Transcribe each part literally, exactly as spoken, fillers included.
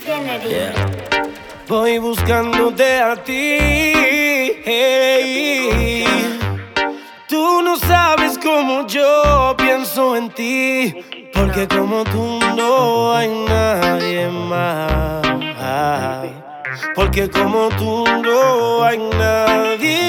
Kennedy. Yeah. Voy buscándote a ti, hey. Tú no sabes cómo yo pienso en ti, porque como tú no hay nadie más. Porque como tú no hay nadie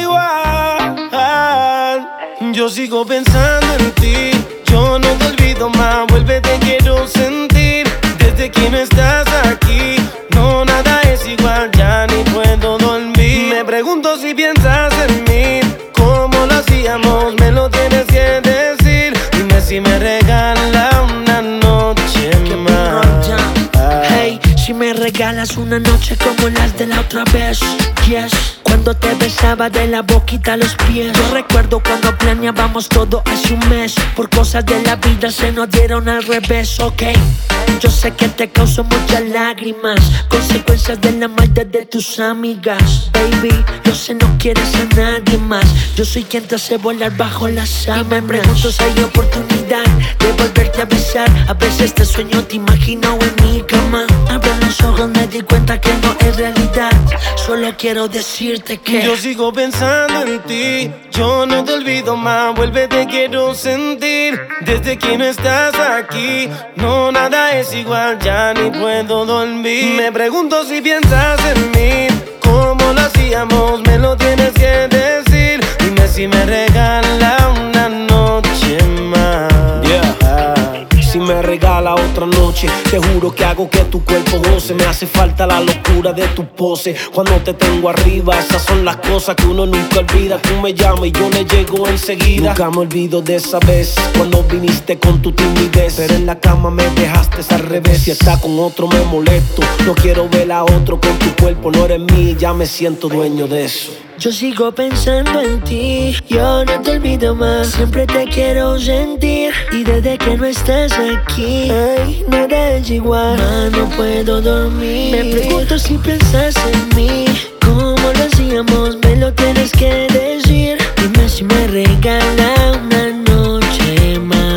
igual. Yo sigo pensando en ti, yo no te olvido más. Vuelve, te quiero sentir. Desde que no estás aquí, no, nada es igual, ya ni puedo dormir. Me pregunto si piensas en mí, cómo lo hacíamos, me lo tienes que decir. Dime si me regala una noche más. Hey, si me regalas una noche como las de la otra vez, yes. Cuando te besaba de la boquita a los pies. Yo recuerdo cuando planeábamos todo hace un mes. Por cosas de la vida se nos dieron al revés, ok. Yo sé que te causó muchas lágrimas, consecuencias de la maldad de tus amigas. Baby, yo sé no quieres a nadie más. Yo soy quien te hace volar bajo las sábanas. Y me pregunto si hay oportunidad de volverte a besar. A veces te sueño, te imagino en mi cama. Abro los ojos, me di cuenta que no es realidad. Solo quiero decirte que yo sigo pensando en ti, yo no te olvido más. Vuelve, te quiero sentir. Desde que no estás aquí, no, nada es igual, ya ni puedo dormir. Me pregunto si piensas en mí, cómo lo hacíamos, me lo tienes que decir. Dime si me regala una noche más. Yeah. Si me regala otra noche, te juro que hago que tu cuerpo goce. Me hace falta la locura de tu pose. Cuando te tengo arriba, esas son las cosas que uno nunca olvida. Tú me llamas y yo le llego enseguida. Nunca me olvido de esa vez, cuando viniste con tu timidez. Pero en la cama me dejaste al revés. Si está con otro me molesto, no quiero ver a otro con tu cuerpo. No eres mío, ya me siento dueño de eso. yo sigo pensando en ti, yo no te olvido más. Siempre te quiero sentir. Y desde que no estás aquí, ay, nada es igual, ma, no puedo dormir. Me pregunto si piensas en mí, cómo lo hacíamos, me lo tienes que decir. Dime si me regala una noche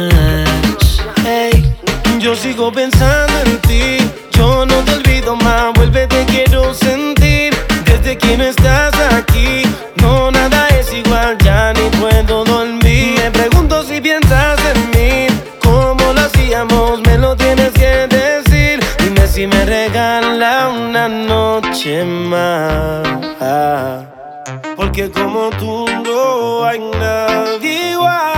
más. Hey, yo sigo pensando en ti, yo no te olvido más. Vuelve, te quiero sentir. Desde que no estás aquí, no, nada es igual, ya ni puedo dormir. Me pregunto si piensas en mí, cómo lo hacíamos, me lo tienes que decir. Dime si me regala una noche más. Porque como tú no hay nadie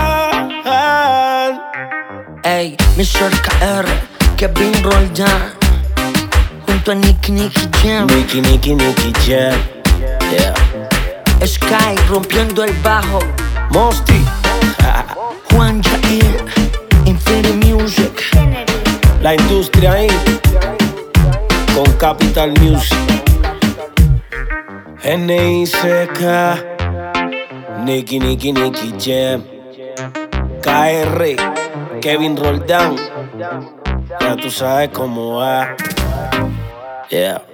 igual. Ey, mister K R, Kevin Roldán, junto a Nicky Nicky Jam. Nicky Nicky Nicky Jam. Yeah. Sky rompiendo el bajo. Mosty. Juan Jair, Infinity Music. Kennedy. La industria ahí, con Capital Music. N I C K, Nicky Nicky Nicky Jam. K R, Kevin Roldán. Ya tú sabes cómo va. Yeah.